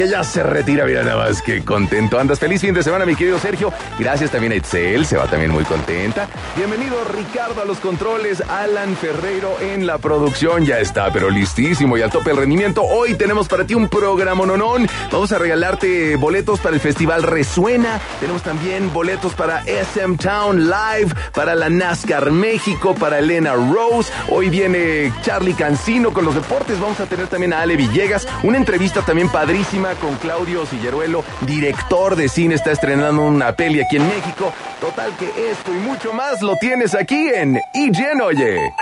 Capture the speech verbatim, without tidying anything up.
Ya se retira, mira nada más que contento andas. Feliz fin de semana, mi querido Sergio. Gracias también a Itzel, se va también muy contenta. Bienvenido Ricardo a los controles, Alan Ferreiro en la producción. Ya está, pero listísimo y al tope el rendimiento. Hoy tenemos para ti un programa nonón. Vamos a regalarte boletos para el festival Resuena. Tenemos también boletos para S M Town Live, para la NASCAR México, para Elena Rose. Hoy viene Charlie Cancino con los deportes. Vamos a tener también a Ale Villegas. Una entrevista también padrísima con Claudio Silleruelo, director de cine, está estrenando una peli aquí en México. Total que esto y mucho más lo tienes aquí en I G N, oye.